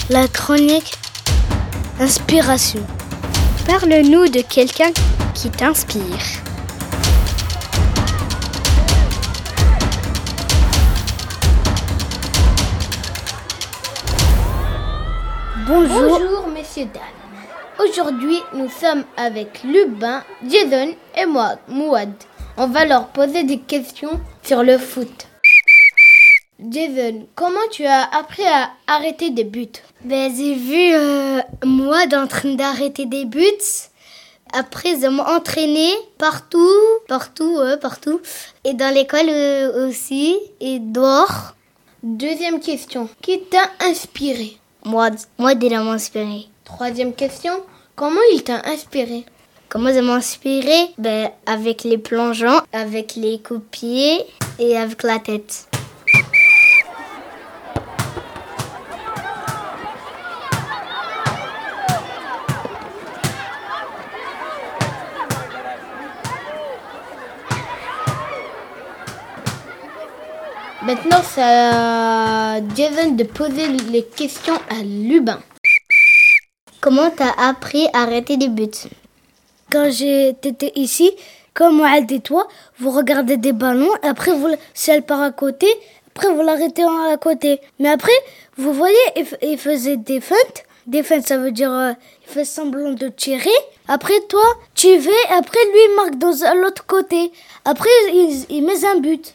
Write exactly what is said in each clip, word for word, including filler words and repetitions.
La chronique Inspiration. Parle-nous de quelqu'un qui t'inspire. Bonjour, Bonjour messieurs, dames. Aujourd'hui, nous sommes avec Lubin, Jason et moi, Mouad. On va leur poser des questions sur le foot. Jason, comment tu as appris à arrêter des buts? Ben, j'ai vu euh, Mouad en train d'arrêter des buts. Après, j'ai m'entraîné partout, partout, euh, partout. Et dans l'école euh, aussi, et dehors. Deuxième question, qui t'a inspiré? Mouad, Mouad il a m'inspiré. Troisième question, comment il t'a inspiré? Comment ça m'a inspiré? Ben, avec les plongeons, avec les coups de pied et avec la tête. Maintenant, c'est à Jason de poser les questions à Lubin. Comment t'as appris à arrêter des buts? Quand j'étais ici, comme Mouad et toi, vous regardez des ballons, après vous, si elle part à côté, après vous l'arrêtez à côté. Mais après, vous voyez, il, il faisait des feintes. Des feintes, ça veut dire euh, il fait semblant de tirer. Après toi, tu vas, après lui il marque de l'autre côté. Après il, il met un but.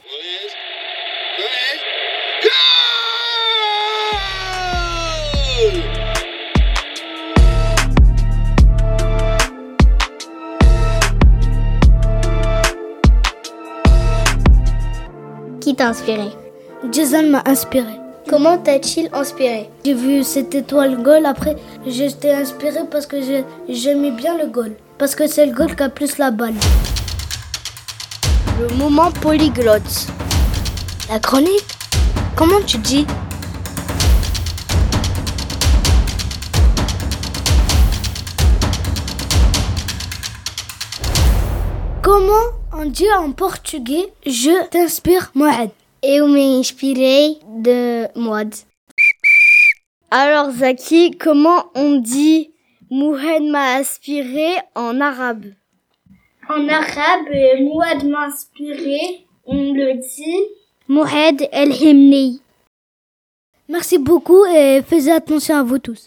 Qui t'a inspiré? Jason m'a inspiré. Comment t'as-t-il inspiré? J'ai vu cette étoile goal, après j'étais inspiré parce que j'ai, j'aimais bien le goal. Parce que c'est le goal qui a plus la balle. Le moment polyglotte. La chronique? Comment tu dis? Comment on dit en portugais « je t'inspire Mouad ». Eu me inspirei de Mouad. Alors Zaki, comment on dit Mouad m'a inspiré en arabe? En arabe, Mouad m'a inspiré, on le dit Mouad el-Himni. Merci beaucoup et faites attention à vous tous.